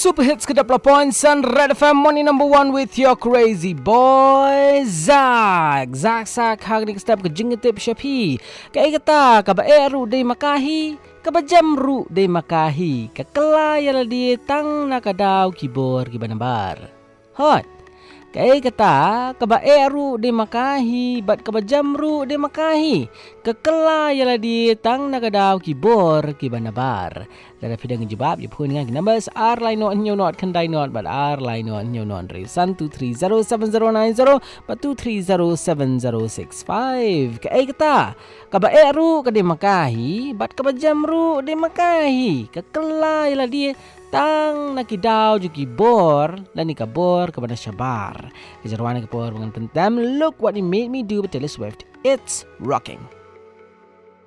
Super Hits ke-10 Red FM Money number 1 with your crazy boy Zak hari ni ke-step ke-jingetip syapi Kai kata kabaeru day makahi kabajamru day makahi kakelaya di tang nakadaw kibor kibanambar Hot Kai kata kabaeru day makahi bat kabajamru day makahi kakelaya di tang nakadaw kibor kibanabar Dada pidang jawab you pun dengan numbers R line not new not kandai not but R line not new not re 1230790 but 2307065 Kai kata kabaeru kade makahi bat kabajamru de makahi kakelai la dia tang nakidaw juki bor dan nikabor kepada syabar kejarwan kepor dengan pentam look what he made me do with Taylor Swift it's rocking